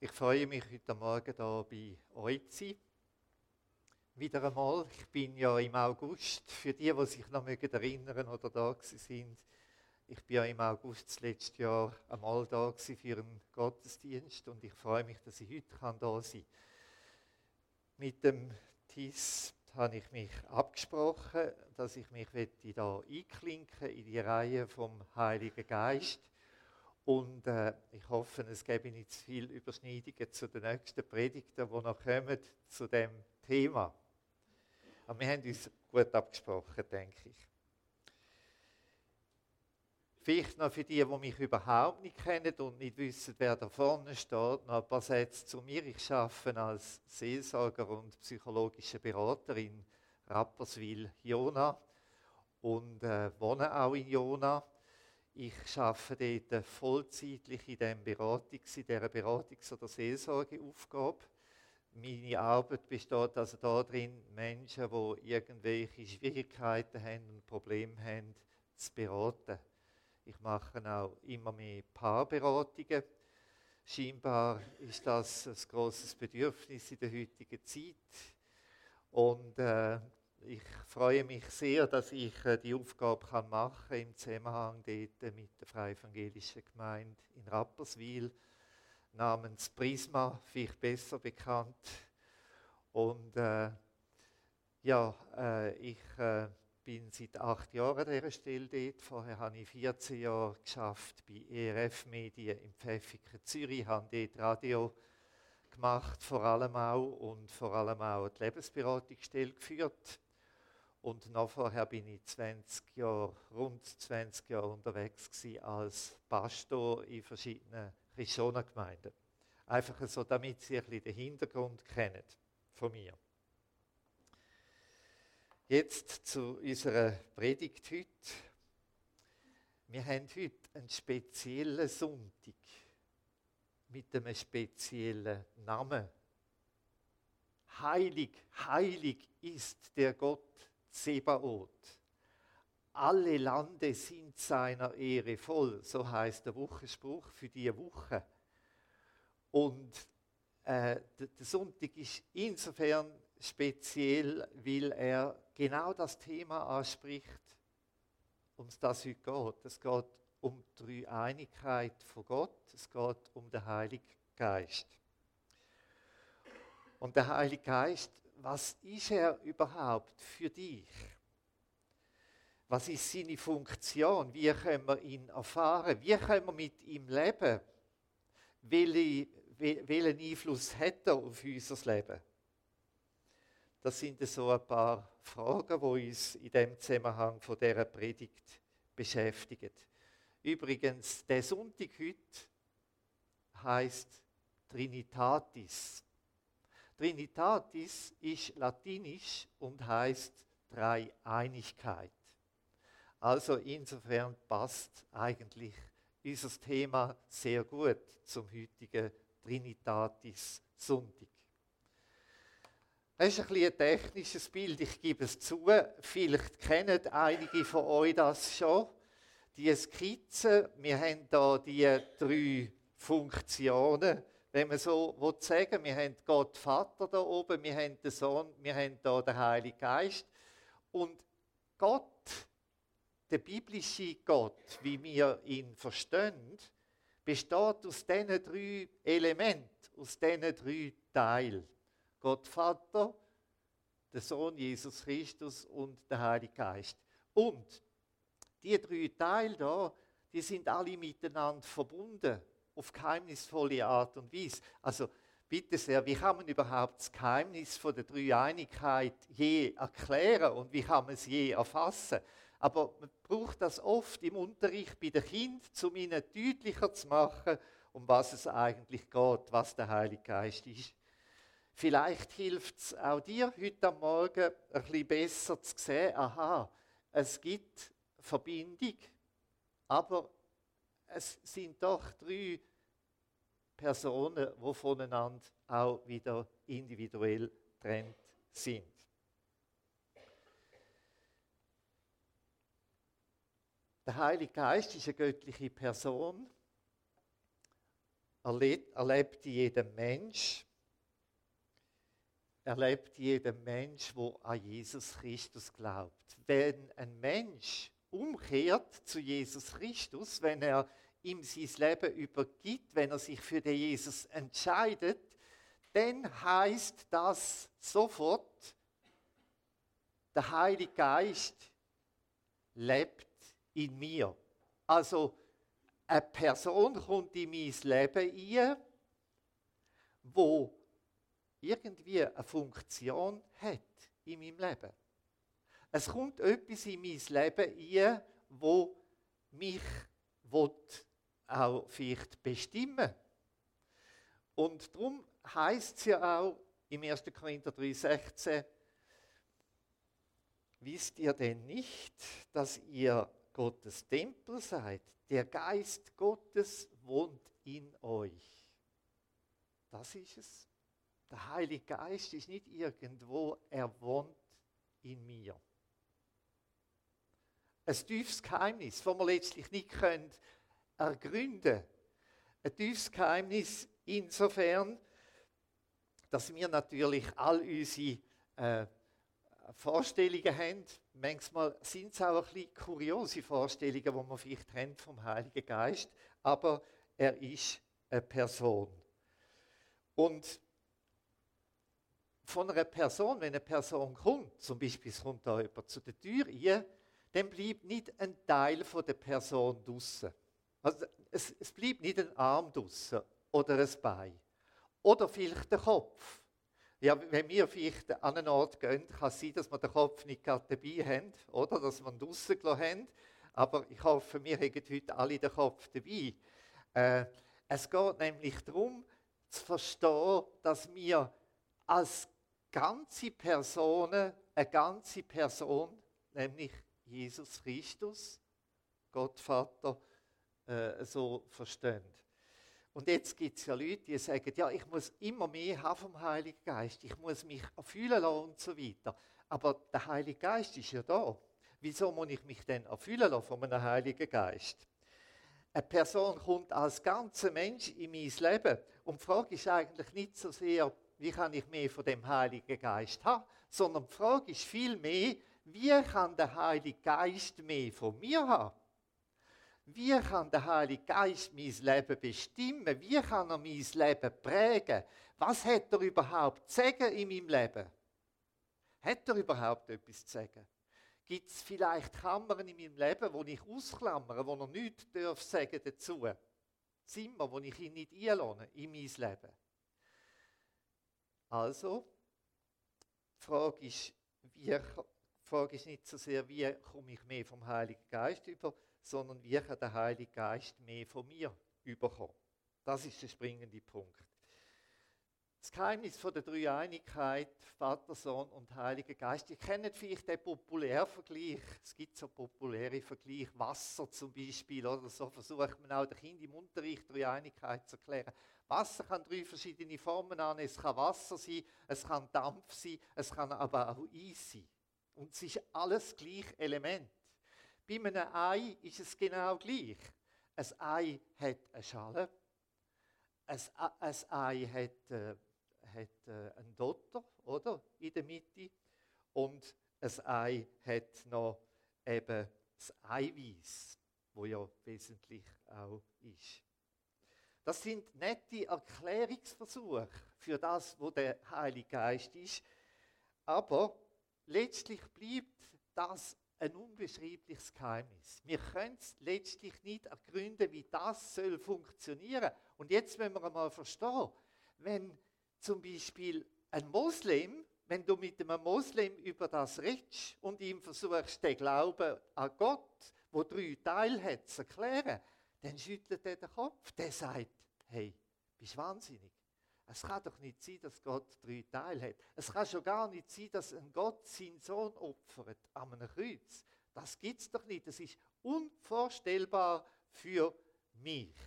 Ich freue mich, heute Morgen hier bei euch zu sein. Wieder einmal. Ich bin ja im August, für die sich noch erinnern oder da sind, ich bin ja im August des letzten Jahr einmal da für einen Gottesdienst und ich freue mich, dass ich heute da sein kann. Mit dem TIS habe ich mich abgesprochen, dass ich mich hier einklinken in die Reihe vom Heiligen Geist. Und ich hoffe, es gebe nicht zu viele Überschneidungen zu den nächsten Predigten, die noch kommen, zu dem Thema. Aber wir haben uns gut abgesprochen, denke ich. Vielleicht noch für die mich überhaupt nicht kennen und nicht wissen, wer da vorne steht, noch ein paar Sätze zu mir. Ich arbeite als Seelsorger und psychologische Berater in Rapperswil, Jona, und wohne auch in Jona. Ich arbeite dort vollzeitlich in dieser Beratungs- oder Seelsorgeaufgabe. Meine Arbeit besteht also darin, Menschen, die irgendwelche Schwierigkeiten haben und Probleme haben, zu beraten. Ich mache auch immer mehr Paarberatungen. Scheinbar ist das ein grosses Bedürfnis in der heutigen Zeit. Und ich freue mich sehr, dass ich die Aufgabe machen kann im Zusammenhang dort mit der Freien Evangelischen Gemeinde in Rapperswil, namens Prisma, vielleicht besser bekannt. Und ich bin seit 8 Jahren an dieser Stelle dort. Vorher habe ich 14 Jahre geschafft bei ERF Medien in Pfäffiken, Zürich, habe dort Radio gemacht, vor allem auch die Lebensberatungsstelle geführt. Und nachher bin ich rund 20 Jahre unterwegs gewesen als Pastor in verschiedenen Christianengemeinden. Einfach so, damit Sie ein bisschen den Hintergrund kennen von mir. Jetzt zu unserer Predigt heute. Wir haben heute einen speziellen Sonntag mit einem speziellen Namen. Heilig, heilig ist der Gott Zebaoth. Alle Lande sind seiner Ehre voll, so heißt der Wochenspruch für diese Woche. Und der Sonntag ist insofern speziell, weil er genau das Thema anspricht, um das heute geht. Es geht um die Dreieinigkeit von Gott, es geht um den Heiligen Geist. Und der Heilige Geist, was ist er überhaupt für dich? Was ist seine Funktion? Wie können wir ihn erfahren? Wie können wir mit ihm leben? Welchen Einfluss hat er auf unser Leben? Das sind so ein paar Fragen, die uns in dem Zusammenhang von dieser Predigt beschäftigen. Übrigens, der Sonntag heute heisst Trinitatis. Trinitatis ist latinisch und heisst Dreieinigkeit. Also insofern passt eigentlich unser Thema sehr gut zum heutigen Trinitatis-Sonntag. Das ist ein bisschen ein technisches Bild, ich gebe es zu. Vielleicht kennen einige von euch das schon. Die Skizze, wir haben hier die 3 Funktionen. Wenn man so sagen will, wir haben Gott Vater da oben, wir haben den Sohn, wir haben hier den Heiligen Geist. Und Gott, der biblische Gott, wie wir ihn verstehen, besteht aus diesen 3 Elementen, aus diesen 3 Teilen. Gott Vater, der Sohn Jesus Christus und der Heilige Geist. Und die 3 Teile da, die sind alle miteinander verbunden, auf geheimnisvolle Art und Weise. Also bitte sehr, wie kann man überhaupt das Geheimnis von der Dreieinigkeit je erklären und wie kann man es je erfassen? Aber man braucht das oft im Unterricht bei den Kindern, um ihnen deutlicher zu machen, um was es eigentlich geht, was der Heilige Geist ist. Vielleicht hilft es auch dir heute am Morgen ein bisschen besser zu sehen, aha, es gibt Verbindung, aber es sind doch 3 Personen, die voneinander auch wieder individuell getrennt sind. Der Heilige Geist ist eine göttliche Person erlebt jeder Mensch, der an Jesus Christus glaubt. Wenn ein Mensch umkehrt zu Jesus Christus, wenn er ihm sein Leben übergibt, wenn er sich für den Jesus entscheidet, dann heißt das sofort, der Heilige Geist lebt in mir. Also eine Person kommt in mein Leben ein, wo irgendwie eine Funktion hat in meinem Leben. Es kommt etwas in mein Leben ein, wo mich auch vielleicht bestimmen. Und darum heißt es ja auch im 1. Korinther 3,16, wisst ihr denn nicht, dass ihr Gottes Tempel seid? Der Geist Gottes wohnt in euch. Das ist es. Der Heilige Geist ist nicht irgendwo, er wohnt in mir. Ein tiefes Geheimnis, das wir letztlich nicht ergründen können. Ein tiefes Geheimnis insofern, dass wir natürlich all unsere Vorstellungen haben. Manchmal sind es auch ein bisschen kuriose Vorstellungen, die wir vielleicht haben vom Heiligen Geist, aber er ist eine Person. Und von einer Person, wenn eine Person kommt, zum Beispiel es kommt da jemand zu der Tür rein, dann bleibt nicht ein Teil von der Person draussen. Also es bleibt nicht ein Arm draussen oder ein Bein. Oder vielleicht der Kopf. Ja, wenn wir vielleicht an einen Ort gehen, kann es sein, dass wir den Kopf nicht gerade dabei haben, oder dass wir ihn draussen gelassen haben. Aber ich hoffe, wir haben heute alle den Kopf dabei. Es geht nämlich darum, zu verstehen, dass wir als ganze Personen, eine ganze Person, nämlich Jesus Christus, Gott Vater, so verstehen. Und jetzt gibt es ja Leute, die sagen, ja, ich muss immer mehr haben vom Heiligen Geist, ich muss mich erfüllen lassen und so weiter. Aber der Heilige Geist ist ja da. Wieso muss ich mich denn erfüllen lassen von einem Heiligen Geist? Eine Person kommt als ganzer Mensch in mein Leben. Und die Frage ist eigentlich nicht so sehr, wie kann ich mehr von dem Heiligen Geist haben, sondern die Frage ist vielmehr, wie kann der Heilige Geist mehr von mir haben? Wie kann der Heilige Geist mein Leben bestimmen? Wie kann er mein Leben prägen? Was hat er überhaupt zu sagen in meinem Leben? Hat er überhaupt etwas zu sagen? Gibt es vielleicht Kammern in meinem Leben, wo ich ausklammere, wo er nichts sagen dazu? Zimmer, wo ich ihn nicht einlasse in mein Leben? Also, die Frage ist nicht so sehr, wie komme ich mehr vom Heiligen Geist über, sondern wie kann der Heilige Geist mehr von mir überkommen. Das ist der springende Punkt. Das Geheimnis von der Dreieinigkeit, Vater, Sohn und Heiliger Geist. Ihr kennt vielleicht den Populärvergleich. Es gibt so populäre Vergleich, Wasser zum Beispiel, oder so versucht man auch den Kindern im Unterricht Dreieinigkeit zu erklären. Wasser kann 3 verschiedene Formen annehmen. Es kann Wasser sein, es kann Dampf sein, es kann aber auch Eis sein. Und es ist alles gleich Element. Bei einem Ei ist es genau gleich. Ein Ei hat eine Schale, ein Ei hat einen Dotter, oder, in der Mitte, und ein Ei hat noch eben das Eiweiß, wo ja wesentlich auch ist. Das sind nette Erklärungsversuche für das, wo der Heilige Geist ist, aber letztlich bleibt das ein unbeschreibliches Geheimnis. Wir können es letztlich nicht ergründen, wie das soll funktionieren. Und jetzt wollen wir einmal verstehen, wenn zum Beispiel ein Moslem, wenn du mit einem Moslem über das redest und ihm versuchst, den Glauben an Gott, wo 3 Teile hat, zu erklären, dann schüttelt er den Kopf. Der sagt, hey, bist du wahnsinnig? Es kann doch nicht sein, dass Gott 3 Teile hat. Es kann schon gar nicht sein, dass ein Gott seinen Sohn opfert an einem Kreuz. Das gibt es doch nicht. Das ist unvorstellbar für mich.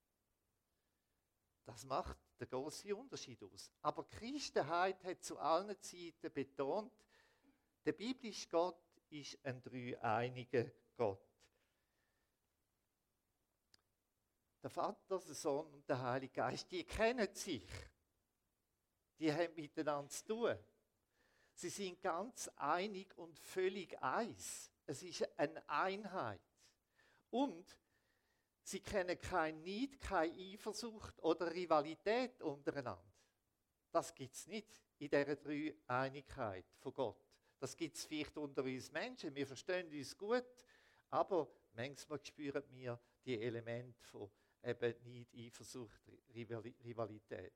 Das macht den grossen Unterschied aus. Aber die Christenheit hat zu allen Zeiten betont, der biblische Gott ist ein dreieiniger Gott. Der Vater, der Sohn und der Heilige Geist, die kennen sich. Die haben miteinander zu tun. Sie sind ganz einig und völlig eins. Es ist eine Einheit. Und sie kennen kein Neid, keine Eifersucht oder Rivalität untereinander. Das gibt es nicht in dieser Dreieinigkeit von Gott. Das gibt es vielleicht unter uns Menschen. Wir verstehen uns gut, aber manchmal spüren wir die Elemente von eben Neid, Eifersucht, Rivalität.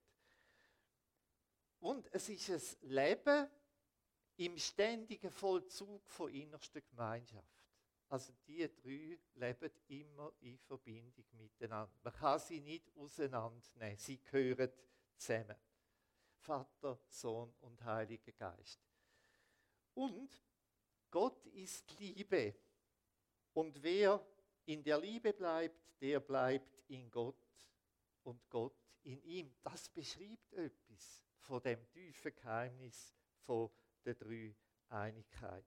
Und es ist ein Leben im ständigen Vollzug von innerster Gemeinschaft. Also die drei leben immer in Verbindung miteinander. Man kann sie nicht auseinandernehmen, sie gehören zusammen. Vater, Sohn und Heiliger Geist. Und Gott ist Liebe. Und wer in der Liebe bleibt, der bleibt in Gott und Gott in ihm. Das beschreibt etwas von dem tiefen Geheimnis von der Dreieinigkeit.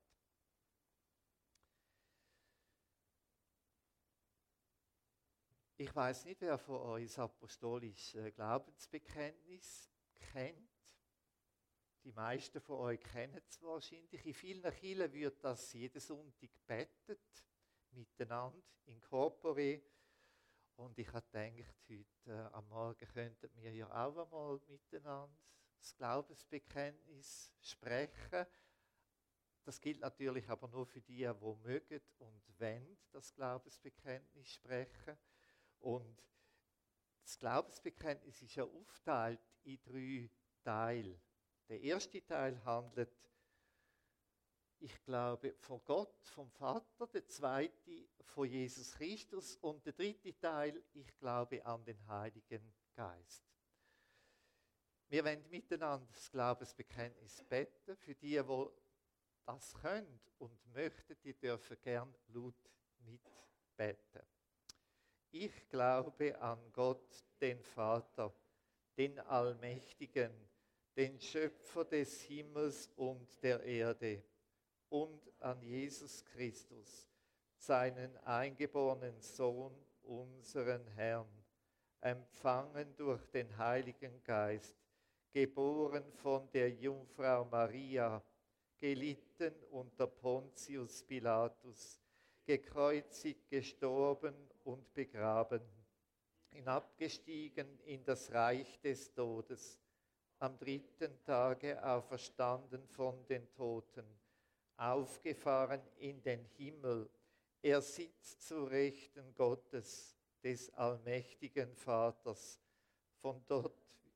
Ich weiß nicht, wer von euch das apostolische Glaubensbekenntnis kennt. Die meisten von euch kennen es wahrscheinlich. In vielen Kirchen wird das jeden Sonntag gebetet, miteinander, in corpore. Und ich habe gedacht, heute am Morgen könnten wir ja auch einmal miteinander das Glaubensbekenntnis sprechen. Das gilt natürlich aber nur für die mögen und wollen das Glaubensbekenntnis sprechen. Und das Glaubensbekenntnis ist ja aufgeteilt in 3 Teile. Der erste Teil handelt, ich glaube, von Gott, vom Vater, der zweite von Jesus Christus und der dritte Teil, ich glaube an den Heiligen Geist. Wir werden miteinander das Glaubensbekenntnis beten. Für die das können und möchten, die dürfen gern laut mitbeten. Ich glaube an Gott, den Vater, den Allmächtigen, den Schöpfer des Himmels und der Erde, und an Jesus Christus, seinen eingeborenen Sohn, unseren Herrn, empfangen durch den Heiligen Geist, geboren von der Jungfrau Maria, gelitten unter Pontius Pilatus, gekreuzigt, gestorben und begraben, hinabgestiegen in das Reich des Todes, am 3. Tage auferstanden von den Toten, aufgefahren in den Himmel. Er sitzt zu Rechten Gottes, des allmächtigen Vaters. Von dort,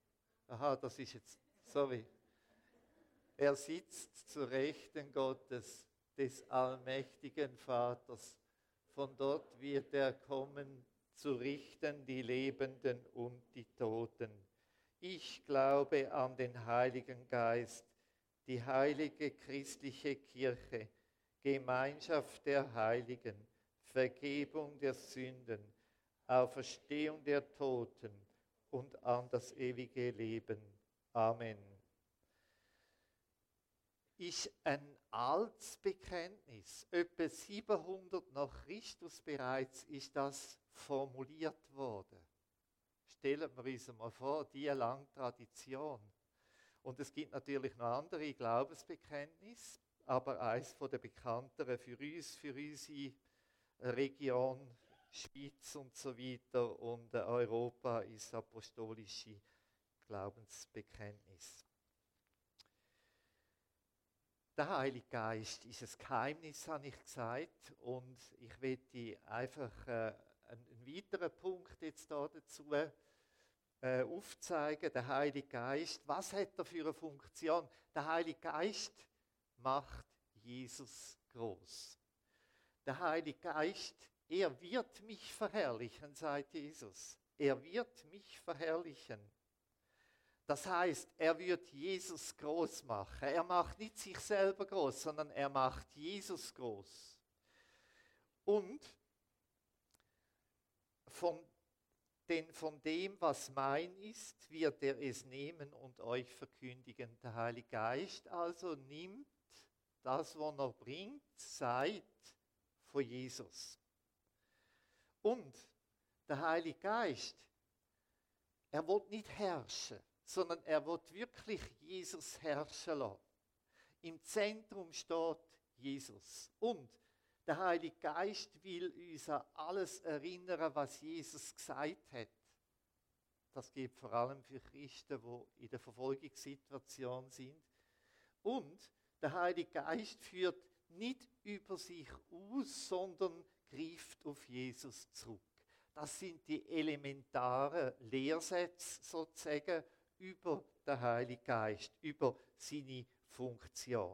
Er sitzt zu Rechten Gottes, des allmächtigen Vaters. Von dort wird er kommen, zu richten die Lebenden und die Toten. Ich glaube an den Heiligen Geist, die heilige christliche Kirche, Gemeinschaft der Heiligen, Vergebung der Sünden, Auferstehung der Toten und an das ewige Leben. Amen. Ist ein altes Bekenntnis. Etwa 700 nach Christus bereits ist das formuliert worden. Stellen wir uns mal vor, diese lange Tradition. Und es gibt natürlich noch andere Glaubensbekenntnisse, aber eines der bekannteren für uns, für unsere Region, Schweiz und so weiter und Europa ist das apostolische Glaubensbekenntnis. Der Heilige Geist ist ein Geheimnis, habe ich gesagt, und ich möchte einfach einen weiteren Punkt jetzt da dazu aufzeigen. Der Heilige Geist, was hat er für eine Funktion? Der Heilige Geist macht Jesus groß. Der Heilige Geist, er wird mich verherrlichen, sagt Jesus. Er wird mich verherrlichen. Das heißt, er wird Jesus groß machen. Er macht nicht sich selber groß, sondern er macht Jesus groß. Und von dem, was mein ist, wird er es nehmen und euch verkündigen. Der Heilige Geist also nimmt das, was er bringt, sagt von Jesus. Und der Heilige Geist, er will nicht herrschen, sondern er will wirklich Jesus herrschen lassen. Im Zentrum steht Jesus. Und der Heilige Geist will uns an alles erinnern, was Jesus gesagt hat. Das gilt vor allem für Christen, die in der Verfolgungssituation sind. Und der Heilige Geist führt nicht über sich aus, sondern greift auf Jesus zurück. Das sind die elementaren Lehrsätze sozusagen über den Heiligen Geist, über seine Funktion.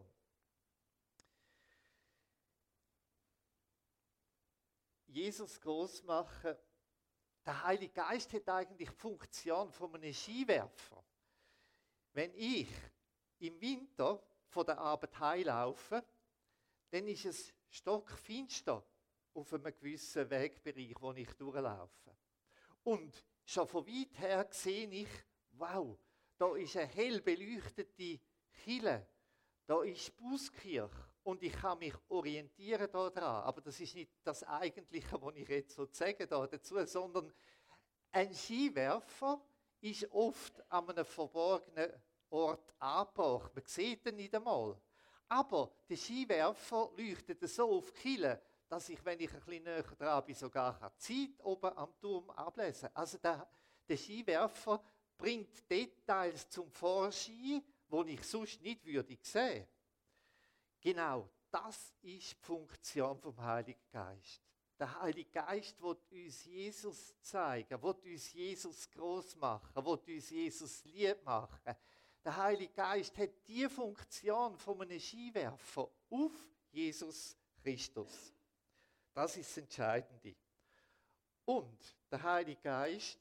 Jesus groß machen. Der Heilige Geist hat eigentlich die Funktion von einem Skiwerfer. Wenn ich im Winter von der Arbeit heimlaufe, dann ist es stockfinster auf einem gewissen Wegbereich, wo ich durchlaufe. Und schon von weit her sehe ich, wow, da ist eine hell beleuchtete Kirche, da ist die Buskirche und ich kann mich orientieren daran. Aber das ist nicht das Eigentliche, was ich jetzt so sage dazu, sondern ein Skiwerfer ist oft an einem verborgenen Ort angebracht. Man sieht ihn nicht einmal. Aber der Skiwerfer leuchtet so auf die Kille, dass ich, wenn ich ein bisschen näher dran bin, sogar die Zeit oben am Turm ablesen kann. Also der Skiwerfer bringt Details zum Vorschein, die ich sonst nicht würde sehen. Genau, das ist die Funktion vom Heiligen Geist. Der Heilige Geist will uns Jesus zeigen, will uns Jesus groß machen, will uns Jesus lieb machen. Der Heilige Geist hat die Funktion von einem Skiwerfer auf Jesus Christus. Das ist das Entscheidende. Und der Heilige Geist,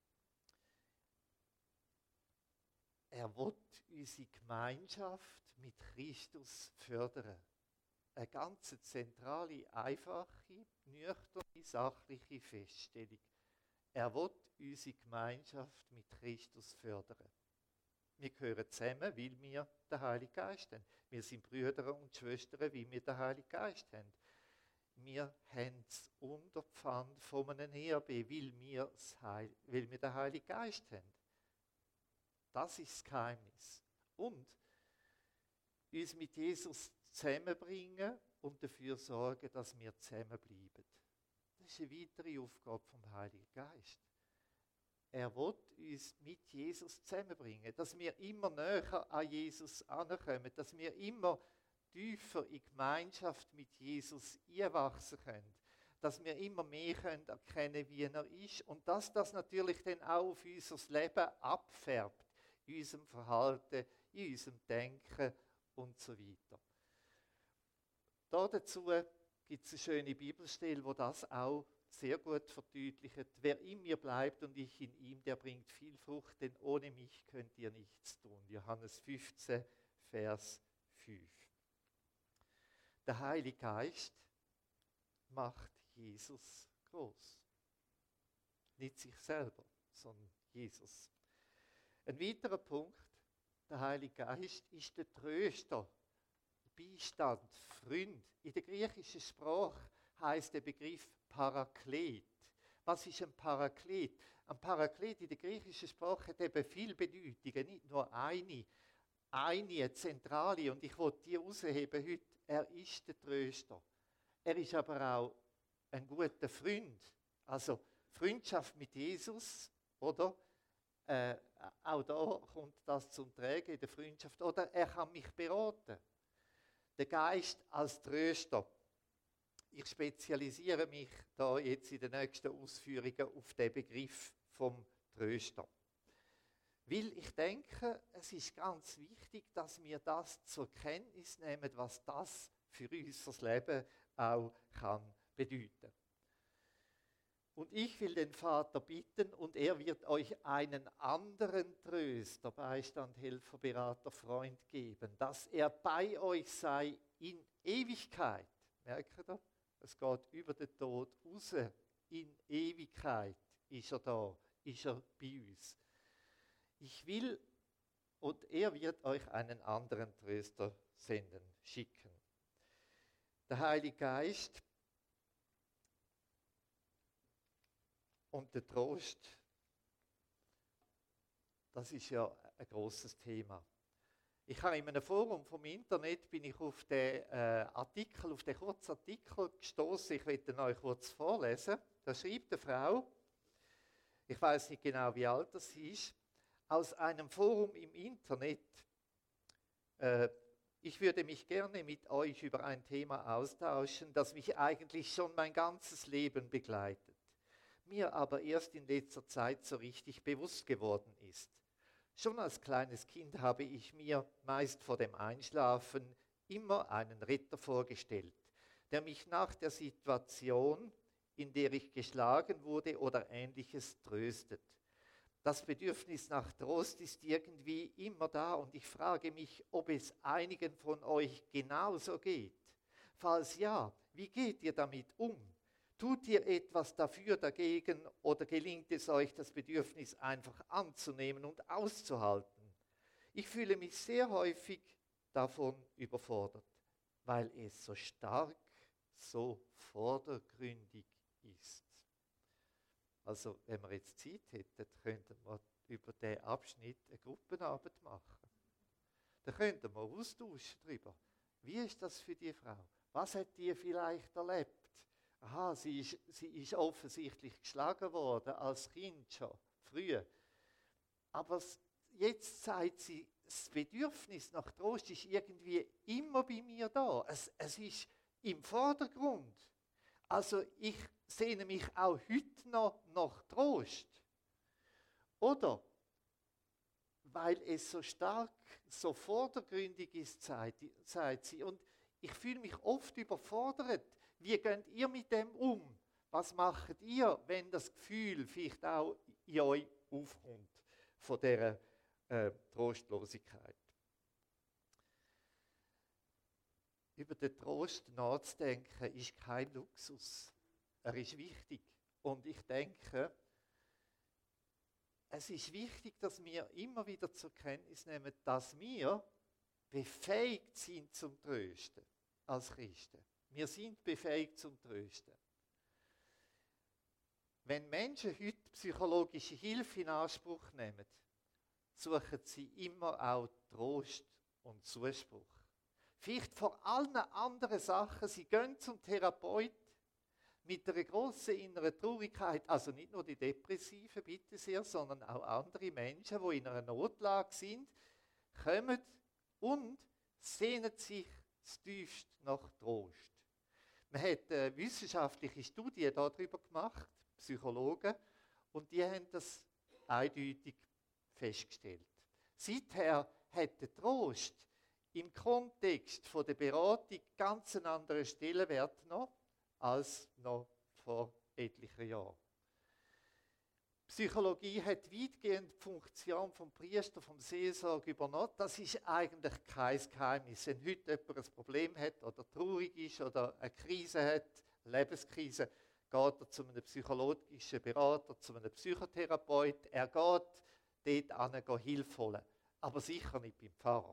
er will unsere Gemeinschaft mit Christus fördern. Eine ganz zentrale, einfache, nüchterne, sachliche Feststellung. Er will unsere Gemeinschaft mit Christus fördern. Wir gehören zusammen, weil wir den Heiligen Geist haben. Wir sind Brüder und Schwestern, weil wir den Heiligen Geist haben. Wir haben das Unterpfand von einem Erbe, weil wir den Heiligen Geist haben. Das ist das Geheimnis. Und uns mit Jesus zusammenbringen und dafür sorgen, dass wir zusammenbleiben. Das ist eine weitere Aufgabe vom Heiligen Geist. Er will uns mit Jesus zusammenbringen, dass wir immer näher an Jesus ankommen, dass wir immer tiefer in Gemeinschaft mit Jesus einwachsen können, dass wir immer mehr erkennen können, wie er ist und dass das natürlich dann auch auf unser Leben abfärbt, in unserem Verhalten, in unserem Denken und so weiter. Dazu gibt es eine schöne Bibelstelle, wo das auch sehr gut verdeutlicht. Wer in mir bleibt und ich in ihm, der bringt viel Frucht, denn ohne mich könnt ihr nichts tun. Johannes 15, Vers 5. Der Heilige Geist macht Jesus groß. Nicht sich selber, sondern Jesus. Ein weiterer Punkt, der Heilige Geist ist der Tröster, Beistand, Freund. In der griechischen Sprache heißt der Begriff Paraklet. Was ist ein Paraklet? Ein Paraklet in der griechischen Sprache hat eben viele Bedeutungen, nicht nur eine zentrale. Und ich will die herausheben heute. Er ist der Tröster. Er ist aber auch ein guter Freund. Also Freundschaft mit Jesus, oder? Auch da kommt das zum Tragen in der Freundschaft. Oder er kann mich beraten. Der Geist als Tröster. Ich spezialisiere mich da jetzt in den nächsten Ausführungen auf den Begriff vom Tröster. Weil ich denke, es ist ganz wichtig, dass wir das zur Kenntnis nehmen, was das für unser Leben auch kann bedeuten. Und ich will den Vater bitten, und er wird euch einen anderen Tröster, Beistand, Helfer, Berater, Freund geben, dass er bei euch sei in Ewigkeit. Merkt ihr? Es geht über den Tod raus. In Ewigkeit ist er da, ist er bei uns. Ich will, und er wird euch einen anderen Tröster senden, schicken. Der Heilige Geist Und der Trost, das ist ja ein großes Thema. Ich habe in einem Forum vom Internet bin ich auf den Artikel, auf den kurzen Artikel gestoßen. Ich werde ihn euch kurz vorlesen. Da schreibt eine Frau, ich weiß nicht genau, wie alt sie ist, aus einem Forum im Internet. Ich würde mich gerne mit euch über ein Thema austauschen, das mich eigentlich schon mein ganzes Leben begleitet, mir aber erst in letzter Zeit so richtig bewusst geworden ist. Schon als kleines Kind habe ich mir meist vor dem Einschlafen immer einen Retter vorgestellt, der mich nach der Situation, in der ich geschlagen wurde oder Ähnliches, tröstet. Das Bedürfnis nach Trost ist irgendwie immer da und ich frage mich, ob es einigen von euch genauso geht. Falls ja, wie geht ihr damit um? Tut ihr etwas dafür, dagegen oder gelingt es euch, das Bedürfnis einfach anzunehmen und auszuhalten? Ich fühle mich sehr häufig davon überfordert, weil es so stark, so vordergründig ist. Also, wenn wir jetzt Zeit hätten, könnten wir über diesen Abschnitt eine Gruppenarbeit machen. Da könnten wir austauschen darüber. Wie ist das für die Frau? Was hat die vielleicht erlebt? Aha, sie ist offensichtlich geschlagen worden, als Kind schon, früh. Aber jetzt sagt sie, das Bedürfnis nach Trost ist irgendwie immer bei mir da. Es ist im Vordergrund. Also ich sehne mich auch heute noch nach Trost. Oder weil es so stark, so vordergründig ist, sagt sie. Und ich fühle mich oft überfordert. Wie geht ihr mit dem um? Was macht ihr, wenn das Gefühl vielleicht auch in euch aufkommt von dieser Trostlosigkeit? Über den Trost nachzudenken ist kein Luxus. Er ist wichtig. Und ich denke, es ist wichtig, dass wir immer wieder zur Kenntnis nehmen, dass wir befähigt sind zum Trösten als Christen. Wir sind befähigt zum Trösten. Wenn Menschen heute psychologische Hilfe in Anspruch nehmen, suchen sie immer auch Trost und Zuspruch. Vielleicht vor allen anderen Sachen, sie gehen zum Therapeut mit einer grossen inneren Traurigkeit, also nicht nur die Depressiven, bitte sehr, sondern auch andere Menschen, die in einer Notlage sind, kommen und sehnen sich tiefst nach Trost. Man hat wissenschaftliche Studien darüber gemacht, Psychologen, und die haben das eindeutig festgestellt. Seither hat der Trost im Kontext von der Beratung ganz einen anderen Stellenwert noch als noch vor etlichen Jahren. Psychologie hat weitgehend die Funktion vom Priester, vom Seelsorger übernommen. Das ist eigentlich kein Geheimnis. Wenn heute jemand ein Problem hat oder traurig ist oder eine Krise hat, eine Lebenskrise, geht er zu einem psychologischen Berater, zu einem Psychotherapeut. Er geht dort hin, Hilfe holen. Aber sicher nicht beim Pfarrer.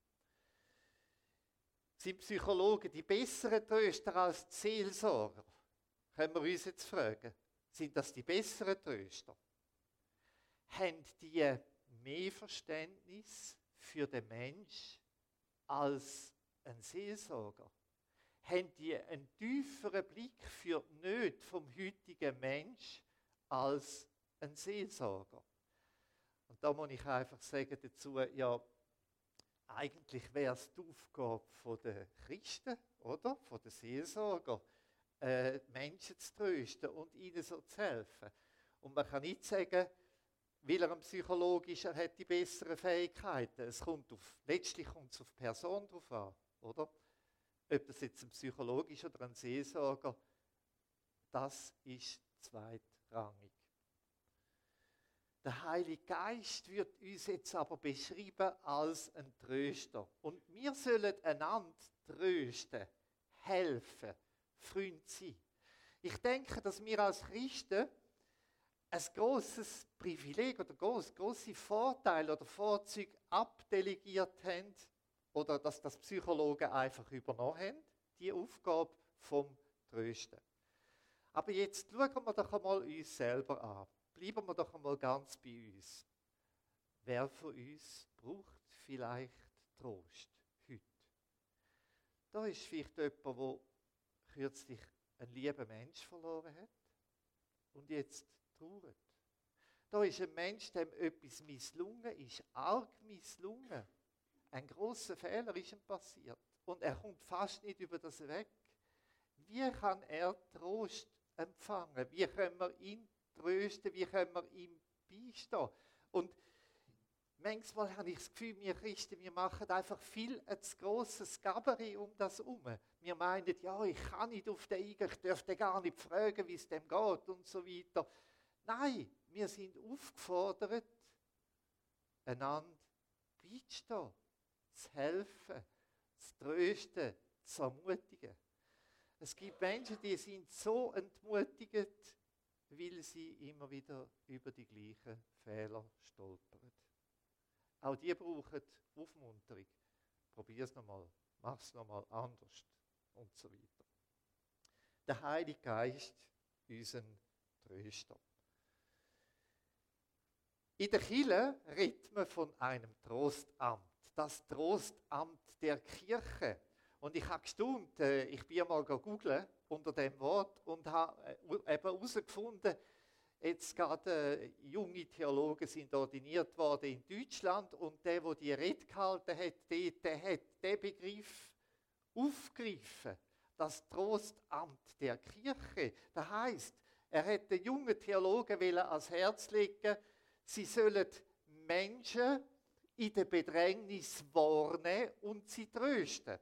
Sind Psychologen die besseren Tröster als die Seelsorger? Können wir uns jetzt fragen. Sind das die besseren Tröster? Haben die mehr Verständnis für den Mensch als ein Seelsorger? Haben die einen tieferen Blick für die Nöte vom heutigen Mensch als ein Seelsorger? Und da muss ich einfach sagen dazu, ja, eigentlich wäre es die Aufgabe der Christen, oder? Von den Seelsorger, Menschen zu trösten und ihnen so zu helfen. Und man kann nicht sagen, weil er ein Psychologe ist, er hat die besseren Fähigkeiten. Letztlich kommt es auf die Person drauf an, oder? Ob das jetzt ein Psychologe ist oder ein Seelsorger, das ist zweitrangig. Der Heilige Geist wird uns jetzt aber beschrieben als ein Tröster. Und wir sollen einander trösten, helfen, Freund sein. Ich denke, dass wir als Christen ein grosses Privileg oder grosse Vorteile oder Vorzüge abdelegiert haben oder dass das Psychologen einfach übernommen haben, die Aufgabe vom Trösten. Aber jetzt schauen wir doch einmal uns selber an. Bleiben wir doch einmal ganz bei uns. Wer von uns braucht vielleicht Trost heute? Da ist vielleicht jemand, der kürzlich einen lieben Mensch verloren hat und jetzt trauert. Da ist ein Mensch, dem etwas misslungen ist, arg misslungen. Ein grosser Fehler ist ihm passiert und er kommt fast nicht über das weg. Wie kann er Trost empfangen? Wie können wir ihn trösten? Wie können wir ihm beistehen? Und manchmal habe ich das Gefühl, wir Christen, wir machen einfach viel ein zu grosses Gaberi um das herum. Wir meinen, ja, ich kann nicht auf den eingehen, ich dürfte gar nicht fragen, wie es dem geht und so weiter. Nein, wir sind aufgefordert, einander beizustehen, zu helfen, zu trösten, zu ermutigen. Es gibt Menschen, die sind so entmutigt, weil sie immer wieder über die gleichen Fehler stolpern. Auch die brauchen Aufmunterung. Probier es nochmal, mach es nochmal anders und so weiter. Der Heilige Geist, unser Tröster. In der Kirche redet man von einem Trostamt. Das Trostamt der Kirche. Und ich habe gestaunt, ich bin mal googeln unter dem Wort und habe eben herausgefunden, jetzt gerade junge Theologen sind ordiniert worden in Deutschland und der die Rede gehalten hat, der hat den Begriff aufgegriffen, das Trostamt der Kirche. Das heisst, er hat den jungen Theologen ans Herz legen, sie sollen Menschen in der Bedrängnis warnen und sie trösten.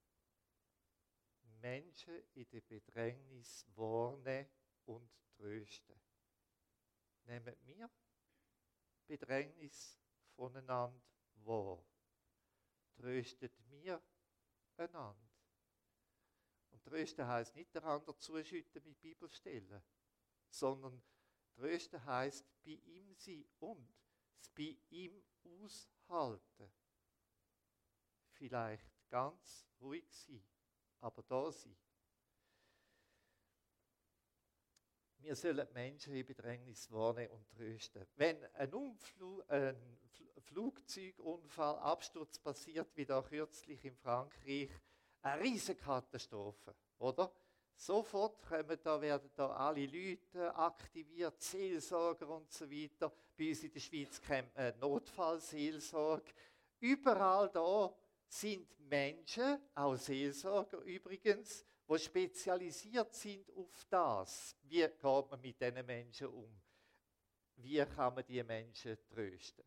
Menschen in der Bedrängnis warnen und trösten. Nehmen wir Bedrängnis voneinander wahr. Tröstet mir einander. Und trösten heisst nicht einander zuschütten mit Bibelstellen, sondern trösten heisst bei ihm sein und es bei ihm aushalten. Vielleicht ganz ruhig sein, aber da sein. Wir sollen Menschen in Bedrängnis warnen und trösten. Wenn ein Flugzeugunfall, Absturz passiert, wie da kürzlich in Frankreich, eine riesige Katastrophe, oder? Sofort werden da alle Leute aktiviert, Seelsorger und so weiter. Bei uns in der Schweiz kennt man Notfallseelsorge. Überall da sind Menschen, auch Seelsorger übrigens, die spezialisiert sind auf das. Wie geht man mit diesen Menschen um? Wie kann man die Menschen trösten?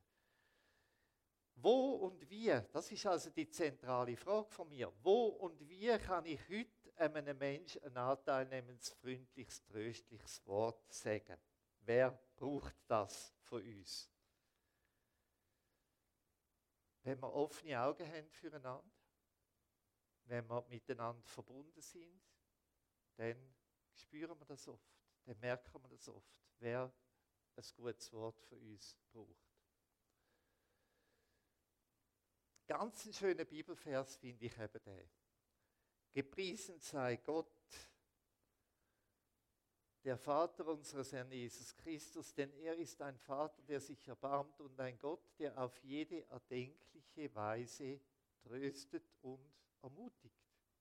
Wo und wie, das ist also die zentrale Frage von mir, wo und wie kann ich heute einem Menschen ein anteilnehmendes, freundliches, tröstliches Wort sagen? Wer braucht das von uns? Wenn wir offene Augen haben füreinander, wenn wir miteinander verbunden sind, dann spüren wir das oft, dann merken wir das oft, wer ein gutes Wort für uns braucht. Ganz ein schöner Bibelvers finde ich eben den. Gepriesen sei Gott, der Vater unseres Herrn Jesus Christus, denn er ist ein Vater, der sich erbarmt und ein Gott, der auf jede erdenkliche Weise tröstet und ermutigt.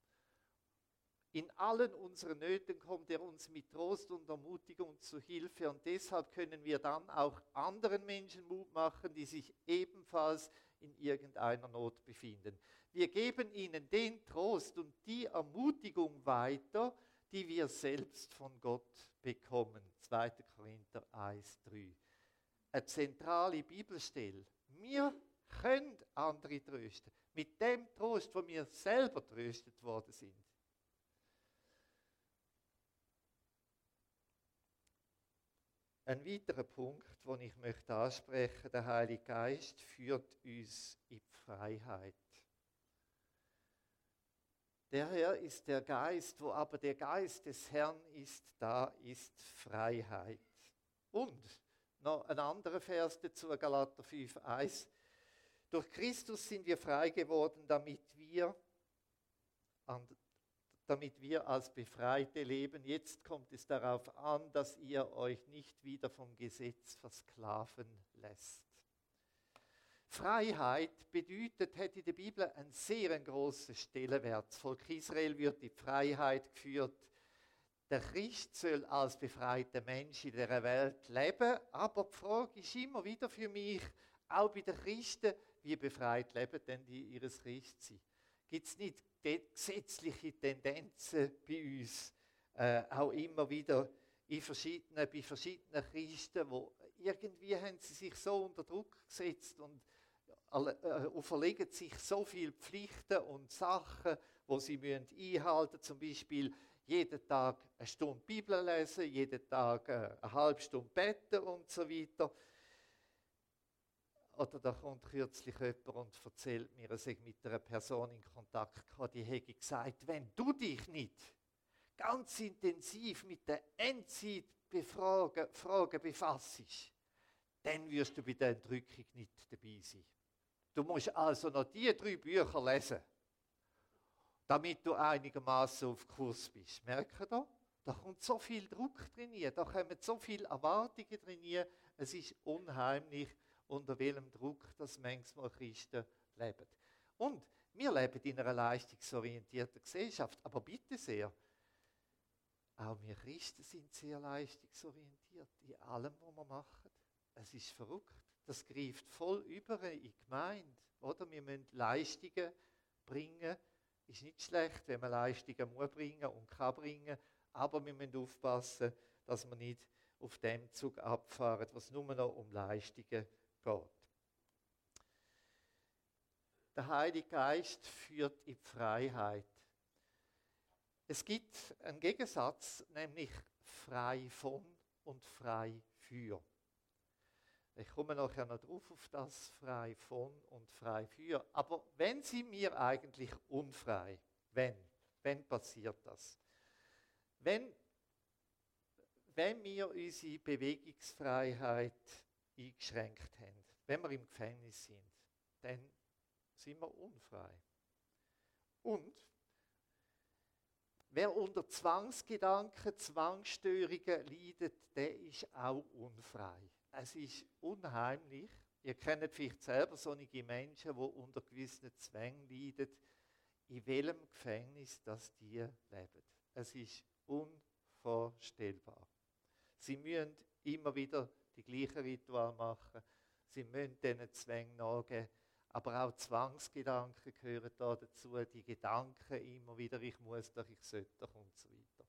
In allen unseren Nöten kommt er uns mit Trost und Ermutigung zu Hilfe und deshalb können wir dann auch anderen Menschen Mut machen, die sich ebenfalls in irgendeiner Not befinden. Wir geben ihnen den Trost und die Ermutigung weiter, die wir selbst von Gott bekommen. 2. Korinther 1,3. Eine zentrale Bibelstelle. Wir können andere trösten. Mit dem Trost, wo wir selber tröstet worden sind. Ein weiterer Punkt, den ich möchte ansprechen, der Heilige Geist führt uns in die Freiheit. Der Herr ist der Geist, wo aber der Geist des Herrn ist, da ist Freiheit. Und noch ein anderer Vers dazu, Galater 5,1. Durch Christus sind wir frei geworden, damit wir damit wir als Befreite leben. Jetzt kommt es darauf an, dass ihr euch nicht wieder vom Gesetz versklaven lässt. Freiheit bedeutet, hat in der Bibel einen sehr grossen Stellenwert. Das Volk Israel wird in die Freiheit geführt. Der Christ soll als befreiter Mensch in dieser Welt leben, aber die Frage ist immer wieder für mich, auch bei den Christen, wie befreit leben denn die ihres Christsein? Gibt es nicht gesetzliche Tendenzen bei uns, auch immer wieder bei verschiedenen Christen, wo irgendwie haben sie sich so unter Druck gesetzt und auferlegen sich so viele Pflichten und Sachen, die sie einhalten müssen. Zum Beispiel jeden Tag eine Stunde Bibel lesen, jeden Tag eine halbe Stunde beten und so weiter. Oder da kommt kürzlich jemand und erzählt mir, er sei mit einer Person in Kontakt gehabt, die hätte gesagt, wenn du dich nicht ganz intensiv mit der Endzeitfragen befasst, dann wirst du bei der Entrückung nicht dabei sein. Du musst also noch die 3 Bücher lesen, damit du einigermaßen auf Kurs bist. Merkt ihr? Da kommt so viel Druck drin, da kommen so viele Erwartungen drin. Es ist unheimlich, unter welchem Druck das manchmal Christen leben. Und wir leben in einer leistungsorientierten Gesellschaft, aber bitte sehr, auch wir Christen sind sehr leistungsorientiert in allem, was wir machen. Es ist verrückt. Das greift voll über in die Gemeinde. Oder? Wir müssen Leistungen bringen. Ist nicht schlecht, wenn man Leistungen muss bringen und kann bringen. Aber wir müssen aufpassen, dass wir nicht auf dem Zug abfahren, was nur noch um Leistungen geht. Der Heilige Geist führt in die Freiheit. Es gibt einen Gegensatz, nämlich frei von und frei für. Ich komme nachher noch drauf auf das, frei von und frei für. Aber wenn sind wir eigentlich unfrei? Wenn passiert das? Wenn wir unsere Bewegungsfreiheit eingeschränkt haben, wenn wir im Gefängnis sind, dann sind wir unfrei. Und wer unter Zwangsgedanken, Zwangsstörungen leidet, der ist auch unfrei. Es ist unheimlich. Ihr kennt vielleicht selber solche Menschen, die unter gewissen Zwängen leiden, in welchem Gefängnis das die leben. Es ist unvorstellbar. Sie müssen immer wieder die gleichen Rituale machen. Sie müssen diesen Zwängen nachgehen. Aber auch Zwangsgedanken gehören da dazu. Die Gedanken immer wieder, ich muss doch, ich sollte doch und so weiter.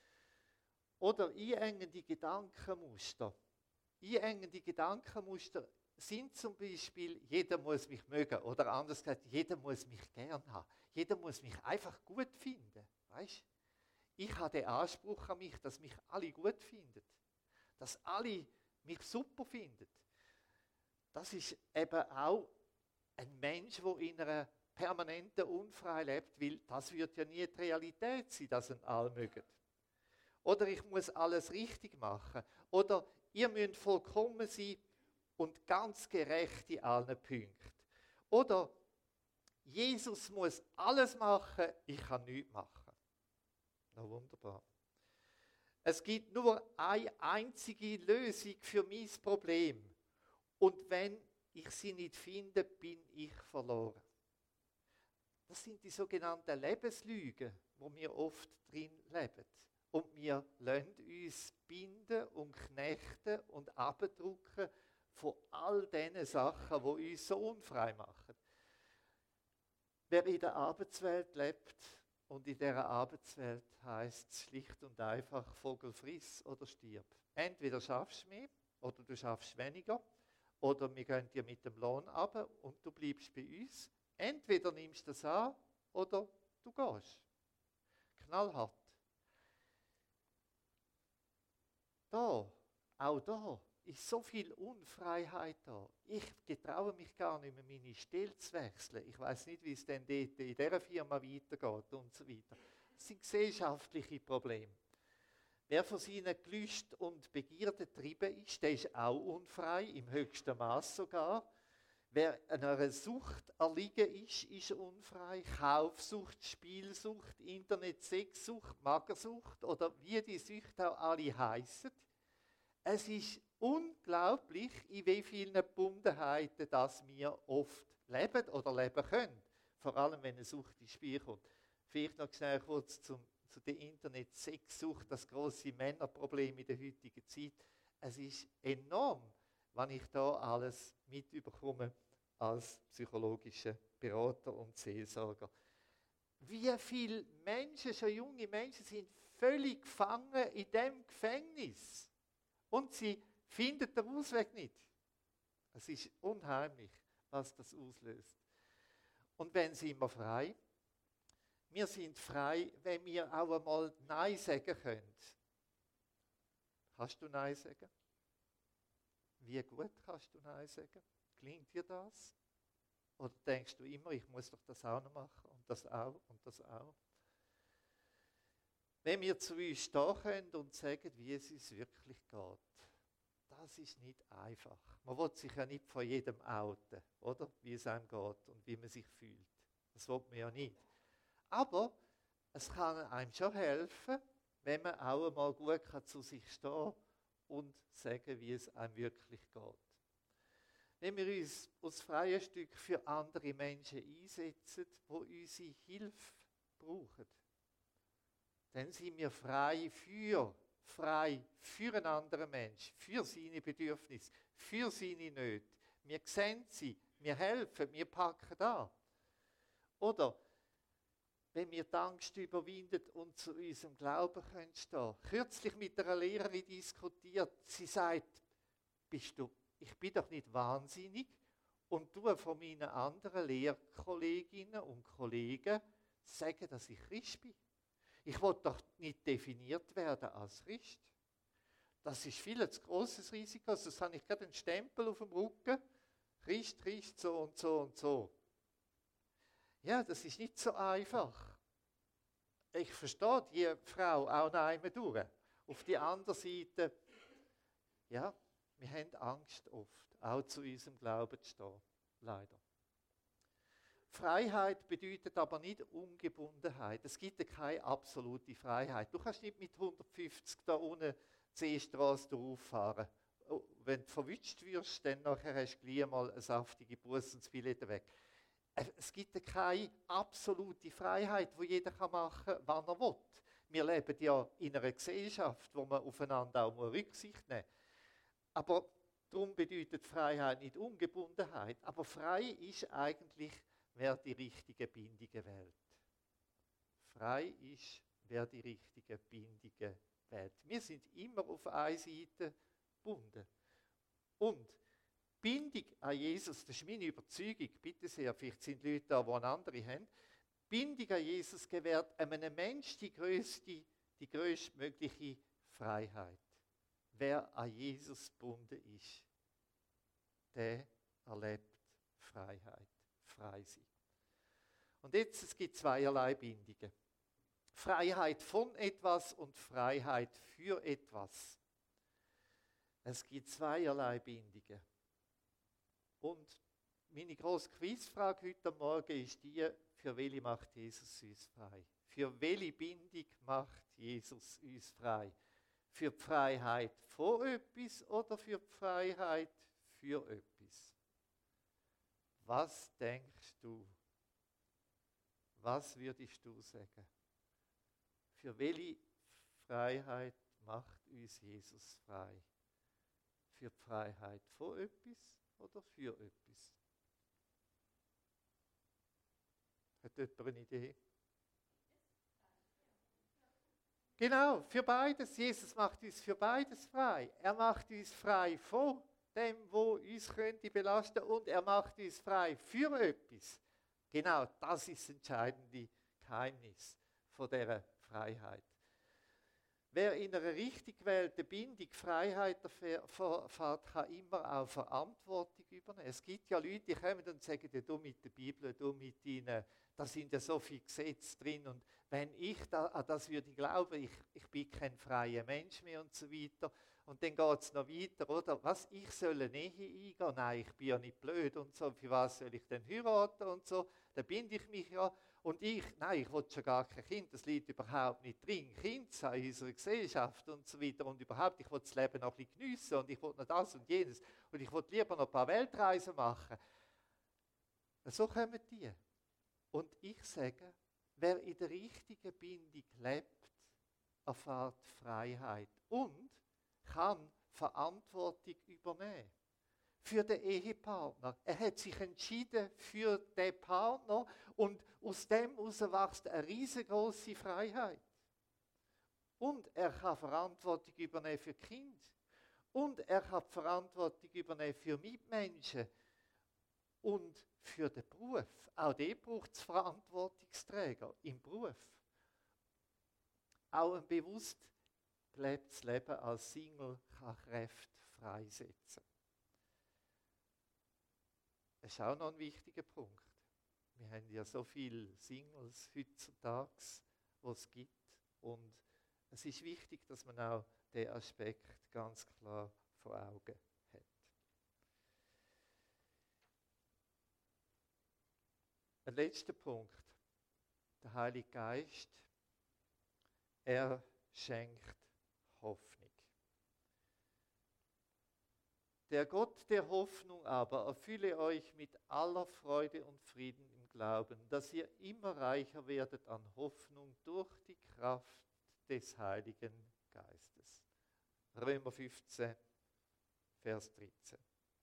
Oder einengende Gedankenmuster. Einengende Gedankenmuster sind zum Beispiel, jeder muss mich mögen. Oder anders gesagt, jeder muss mich gern haben. Jeder muss mich einfach gut finden. Weißt? Ich habe den Anspruch an mich, dass mich alle gut finden. Dass alle mich super finden. Das ist eben auch ein Mensch, der in einer permanenten Unfreiheit lebt, weil das wird ja nie die Realität sein, dass ihn alle mögen. Oder ich muss alles richtig machen. Oder ihr müsst vollkommen sein und ganz gerecht in allen Punkten. Oder Jesus muss alles machen, ich kann nichts machen. Na wunderbar. Es gibt nur eine einzige Lösung für mein Problem. Und wenn ich sie nicht finde, bin ich verloren. Das sind die sogenannten Lebenslügen, wo wir oft drin leben. Und wir lassen uns binden und knechten und abdrücken von all diesen Sachen, die uns so unfrei machen. Wer in der Arbeitswelt lebt, und in dieser Arbeitswelt heisst es schlicht und einfach, Vogel friss oder stirb. Entweder schaffst du mehr oder du schaffst weniger. Oder wir gehen dir mit dem Lohn ab und du bleibst bei uns. Entweder nimmst du das an oder du gehst. Knallhart. Auch da ist so viel Unfreiheit da. Ich getraue mich gar nicht mehr, meine Stelle zu wechseln. Ich weiß nicht, wie es denn dort in dieser Firma weitergeht und so weiter. Das sind gesellschaftliche Probleme. Wer von seinen Gelüsten und Begierden getrieben ist, der ist auch unfrei, im höchsten Maß sogar. Wer einer Sucht erliegen ist, ist unfrei. Kaufsucht, Spielsucht, Internet, Sexsucht, Magersucht oder wie die Süchte auch alle heissen. Es ist unglaublich, in wie vielen Gebundenheiten das wir oft leben oder leben können. Vor allem, wenn eine Sucht ins Spiel kommt. Vielleicht noch schnell kurz zu der Internet-Sexsucht, das grosse Männerproblem in der heutigen Zeit. Es ist enorm, was ich da alles mitbekomme als psychologischer Berater und Seelsorger. Wie viele Menschen, schon junge Menschen, sind völlig gefangen in dem Gefängnis und sie finden den Ausweg nicht. Es ist unheimlich, was das auslöst. Und wenn sind wir frei? Wir sind frei, wenn wir auch einmal Nein sagen können. Kannst du Nein sagen? Wie gut kannst du Nein sagen? Klingt dir das? Oder denkst du immer, ich muss doch das auch noch machen und das auch und das auch? Wenn wir zu uns stehen können und sagen, wie es uns wirklich geht, das ist nicht einfach. Man will sich ja nicht von jedem outen, oder? Wie es einem geht und wie man sich fühlt. Das will man ja nicht. Aber es kann einem schon helfen, wenn man auch einmal gut zu sich stehen und sagen, wie es einem wirklich geht. Wenn wir uns aus freiem Stück für andere Menschen einsetzen, die unsere Hilfe brauchen, dann sind wir frei für einen anderen Menschen, für seine Bedürfnisse, für seine Nöte. Wir sehen sie, wir helfen, wir packen an. Oder wenn wir die Angst überwinden und zu unserem Glauben können stehen. Kürzlich mit einer Lehrerin diskutiert, sie sagt, ich bin doch nicht wahnsinnig und du von meinen anderen Lehrkolleginnen und Kollegen sagen, dass ich Christ bin. Ich will doch nicht definiert werden als Christ. Das ist viel zu grosses Risiko, sonst habe ich gerade einen Stempel auf dem Rücken. Christ, Christ, so und so und so. Ja, das ist nicht so einfach. Ich verstehe die Frau auch noch einmal durch. Auf die andere Seite, ja, wir haben Angst oft, auch zu unserem Glauben zu stehen. Leider. Freiheit bedeutet aber nicht Ungebundenheit. Es gibt ja keine absolute Freiheit. Du kannst nicht mit 150 da unten die Seestrasse durchfahren. Wenn du verwünscht wirst, dann nachher hast du gleich mal eine saftige Busse und das Billett weg. Es gibt ja keine absolute Freiheit, wo jeder machen kann, wann er will. Wir leben ja in einer Gesellschaft, wo man aufeinander auch Rücksicht nehmen muss. Aber darum bedeutet Freiheit nicht Ungebundenheit. Aber frei ist eigentlich, wer die richtigen Bindungen wählt. Frei ist, wer die richtigen Bindungen wählt. Wir sind immer auf einer Seite gebunden. Und Bindung an Jesus, das ist meine Überzeugung, bitte sehr, vielleicht sind Leute da, die eine andere haben. Bindung an Jesus gewährt einem Menschen die größtmögliche Freiheit. Wer an Jesus gebunden ist, der erlebt Freiheit, frei sein. Und jetzt, es gibt zweierlei Bindungen. Freiheit von etwas und Freiheit für etwas. Es gibt zweierlei Bindungen. Und meine grosse Quizfrage heute Morgen ist die, für welche macht Jesus uns frei? Für welche Bindung macht Jesus uns frei? Für die Freiheit von etwas oder für die Freiheit für etwas? Was denkst du? Was würdest du sagen? Für welche Freiheit macht uns Jesus frei? Für die Freiheit von etwas oder für etwas? Hat jemand eine Idee? Genau, für beides. Jesus macht uns für beides frei. Er macht uns frei von dem, wo uns könnte belasten, und er macht uns frei für etwas. Genau, das ist das entscheidende Geheimnis von dieser Freiheit. Wer in einer richtig gewählten Bindung Freiheit erfährt, kann immer auch Verantwortung übernehmen. Es gibt ja Leute, die kommen und sagen, ja, du mit der Bibel, du mit deinen, da sind ja so viele Gesetze drin, und wenn ich an das würde glauben, ich bin kein freier Mensch mehr und so weiter. Und dann geht es noch weiter, oder? Was, ich soll eine Ehe eingehen? Nein, ich bin ja nicht blöd und so. Für was soll ich denn heiraten und so? Da binde ich mich ja. Und nein, ich will schon gar kein Kind, das liegt überhaupt nicht drin. Kind sei in unserer Gesellschaft und so weiter. Und überhaupt, ich will das Leben noch ein bisschen geniessen und ich will noch das und jenes. Und ich will lieber noch ein paar Weltreisen machen. So kommen die. Und ich sage, wer in der richtigen Bindung lebt, erfährt Freiheit und kann Verantwortung übernehmen. Für den Ehepartner. Er hat sich entschieden für den Partner und aus dem heraus wächst eine riesengroße Freiheit. Und er kann Verantwortung übernehmen für die Kinder. Und er kann Verantwortung übernehmen für Mitmenschen. Und für den Beruf. Auch der braucht es Verantwortungsträger im Beruf. Auch ein bewusst gelebtes Leben als Single kann Kräfte freisetzen. Das ist auch noch ein wichtiger Punkt. Wir haben ja so viele Singles heutzutage, die es gibt. Und es ist wichtig, dass man auch diesen Aspekt ganz klar vor Augen hat. Ein letzter Punkt. Der Heilige Geist, er schenkt Hoffnung. Der Gott der Hoffnung aber erfülle euch mit aller Freude und Frieden im Glauben, dass ihr immer reicher werdet an Hoffnung durch die Kraft des Heiligen Geistes. Römer 15, Vers 13.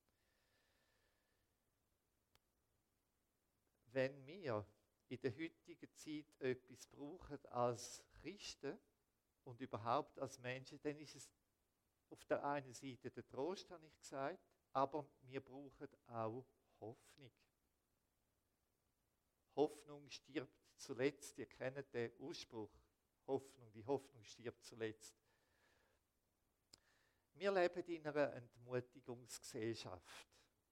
Wenn wir in der heutigen Zeit etwas brauchen als Christen und überhaupt als Menschen, dann ist es auf der einen Seite der Trost, habe ich gesagt, aber wir brauchen auch Hoffnung. Hoffnung stirbt zuletzt. Ihr kennt den Ausspruch, Hoffnung, die Hoffnung stirbt zuletzt. Wir leben in einer Entmutigungsgesellschaft.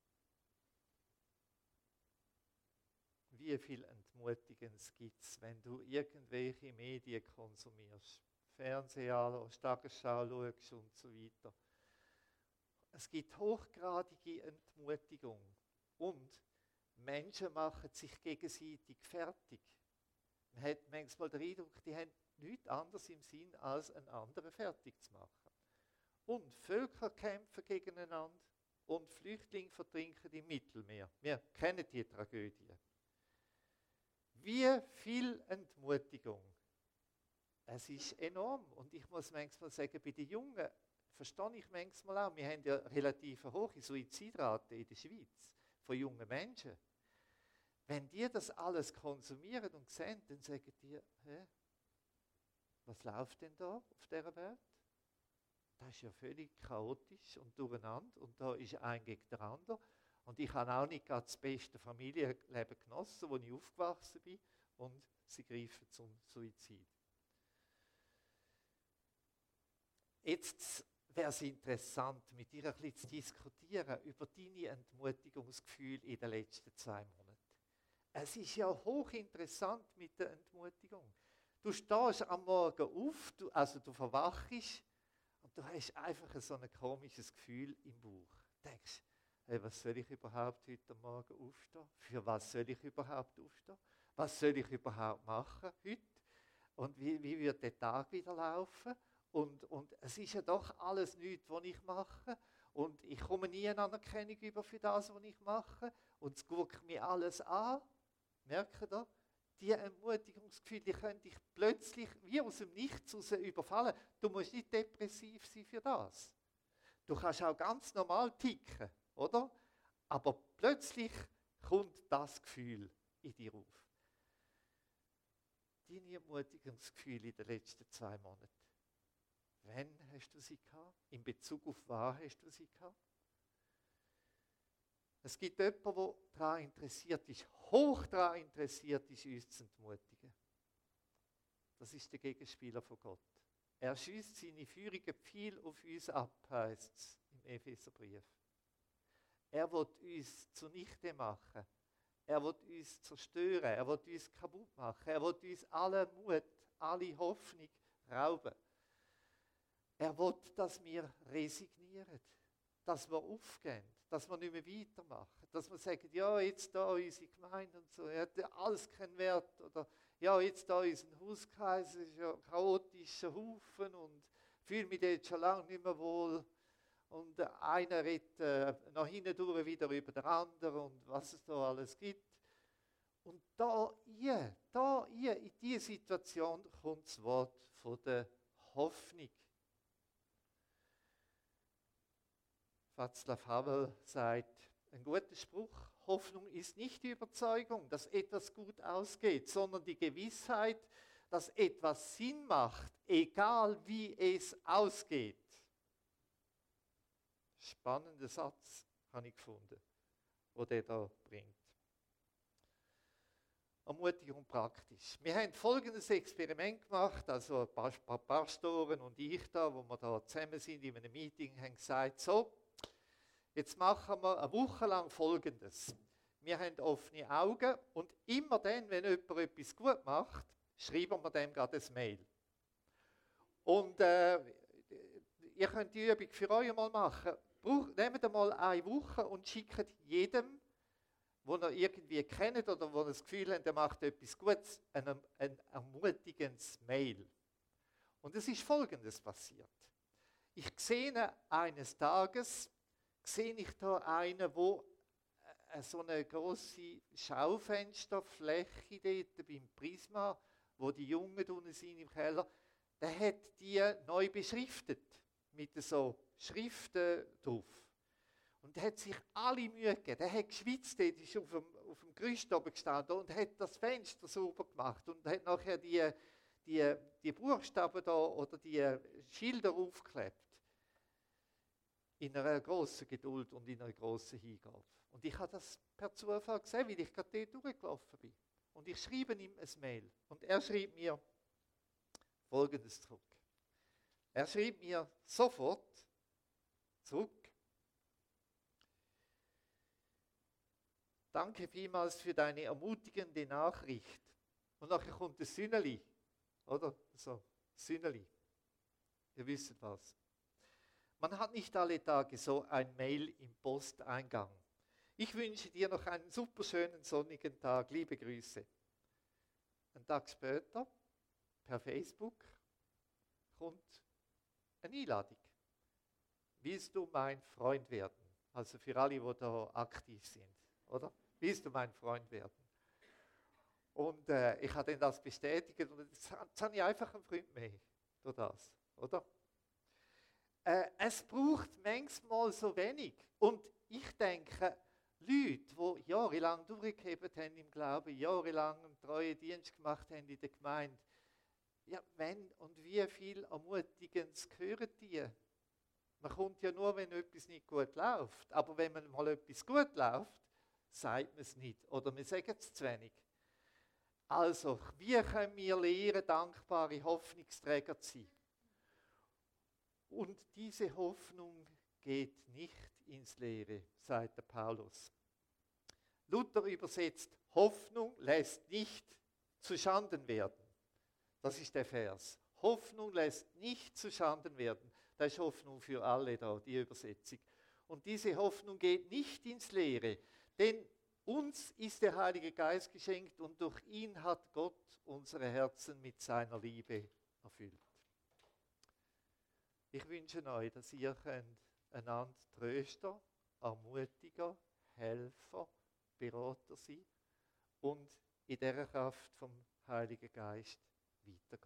Wie viel Entmutigendes gibt es, wenn du irgendwelche Medien konsumierst? Fernseher anschaust, Tagesschau schaust und so weiter. Es gibt hochgradige Entmutigung und Menschen machen sich gegenseitig fertig. Man hat manchmal den Eindruck, die haben nichts anderes im Sinn, als einen anderen fertig zu machen. Und Völker kämpfen gegeneinander und Flüchtlinge vertrinken im Mittelmeer. Wir kennen die Tragödie. Wie viel Entmutigung. Es ist enorm. Und ich muss manchmal sagen, bei den Jungen verstehe ich manchmal auch, wir haben ja relativ eine hohe Suizidrate in der Schweiz von jungen Menschen. Wenn die das alles konsumieren und sehen, dann sagen die, was läuft denn da auf dieser Welt? Das ist ja völlig chaotisch und durcheinander und da ist ein gegen den anderen. Und ich habe auch nicht gerade das beste Familienleben genossen, wo ich aufgewachsen bin und sie greifen zum Suizid. Jetzt wäre es interessant, mit dir ein bisschen zu diskutieren über deine Entmutigungsgefühle in den letzten 2 Monaten. Es ist ja hochinteressant mit der Entmutigung. Du stehst am Morgen auf, du verwachst und du hast einfach so ein komisches Gefühl im Bauch. Du denkst, hey, was soll ich überhaupt heute Morgen aufstehen? Für was soll ich überhaupt aufstehen? Was soll ich überhaupt machen heute? Und wie wird der Tag wieder laufen? Und es ist ja doch alles nichts, was ich mache. Und ich komme nie eine Anerkennung über für das, was ich mache. Und es guckt mir alles an. Merkt ihr? Die Ermutigungsgefühle, die können dich plötzlich wie aus dem Nichts raus überfallen. Du musst nicht depressiv sein für das. Du kannst auch ganz normal ticken, oder? Aber plötzlich kommt das Gefühl in dir auf. Deine Ermutigungsgefühle in den letzten 2 Monaten. Wann hast du sie gehabt? In Bezug auf was hast du sie gehabt? Es gibt jemanden, der daran interessiert ist, hoch daran interessiert ist, uns zu entmutigen. Das ist der Gegenspieler von Gott. Er schießt seine feurigen Pfeile auf uns ab, heisst es im Epheserbrief. Er will uns zunichte machen. Er will uns zerstören. Er will uns kaputt machen. Er will uns allen Mut, alle Hoffnung rauben. Er will, dass wir resignieren, dass wir aufgehen, dass wir nicht mehr weitermachen, dass wir sagen, ja, jetzt da unsere Gemeinde und so, hat ja alles keinen Wert. Oder ja, jetzt da unser Hauskreis, ist ja ein chaotischer Haufen und fühle mich dort schon lange nicht mehr wohl. Und einer redet nach hinten durch wieder über den anderen und was es da alles gibt. Und in diese Situation kommt das Wort von der Hoffnung. Václav Havel sagt, ein guter Spruch, Hoffnung ist nicht die Überzeugung, dass etwas gut ausgeht, sondern die Gewissheit, dass etwas Sinn macht, egal wie es ausgeht. Spannender Satz habe ich gefunden, den der da bringt. Mutig und praktisch. Wir haben folgendes Experiment gemacht, also ein paar Pastoren und ich da, wo wir da zusammen sind in einem Meeting, haben gesagt, so, jetzt machen wir eine Woche lang Folgendes. Wir haben offene Augen und immer dann, wenn jemand etwas gut macht, schreiben wir dem gerade ein Mail. Und ihr könnt die Übung für euch mal machen. Nehmt einmal eine Woche und schickt jedem, wo ihr irgendwie kennt oder wo ihr das Gefühl habt, der macht etwas Gutes, ein ermutigendes Mail. Und es ist Folgendes passiert. Ich sehe eines Tages, da einen, wo so eine große Schaufensterfläche dort beim Prisma, wo die Jungen unten sind im Keller, der hat die neu beschriftet mit so Schriften drauf. Und der hat sich alle Mühe gegeben. Der hat geschwitzt, der ist auf dem Gerüst oben gestanden und hat das Fenster sauber gemacht und hat nachher die Buchstaben da oder die Schilder aufgeklebt. In einer grossen Geduld und in einer grossen Hingabe. Und ich habe das per Zufall gesehen, weil ich gerade dort durchgelaufen bin. Und ich schreibe ihm ein Mail. Und er schreibt mir Folgendes zurück. Er schreibt mir sofort zurück. Danke vielmals für deine ermutigende Nachricht. Und nachher kommt das Sünneli, oder? So, Sünneli. Ihr wisst was. Man hat nicht alle Tage so ein Mail im Posteingang. Ich wünsche dir noch einen super schönen sonnigen Tag. Liebe Grüße. Einen Tag später, per Facebook, kommt eine Einladung. Willst du mein Freund werden? Also für alle, die da aktiv sind, oder? Willst du mein Freund werden? Und ich habe dann das bestätigt und jetzt habe ich einfach einen Freund mehr durch das, oder? Es braucht manchmal so wenig. Und ich denke, Leute, die jahrelang durchgehebt haben im Glauben, jahrelang einen treuen Dienst gemacht haben in der Gemeinde, ja, wenn und wie viel Ermutigendes hören die? Man kommt ja nur, wenn etwas nicht gut läuft. Aber wenn man mal etwas gut läuft, sagt man es nicht. Oder wir sagen es zu wenig. Also, wie können wir lernen, dankbare Hoffnungsträger zu sein? Und diese Hoffnung geht nicht ins Leere, sagt der Paulus. Luther übersetzt, Hoffnung lässt nicht zu Schanden werden. Das ist der Vers. Hoffnung lässt nicht zu Schanden werden. Das ist Hoffnung für alle da, die Übersetzung. Und diese Hoffnung geht nicht ins Leere, denn uns ist der Heilige Geist geschenkt und durch ihn hat Gott unsere Herzen mit seiner Liebe erfüllt. Ich wünsche euch, dass ihr einander Tröster, Ermutiger, Helfer, Berater sein und in dieser Kraft vom Heiligen Geist weitergehen.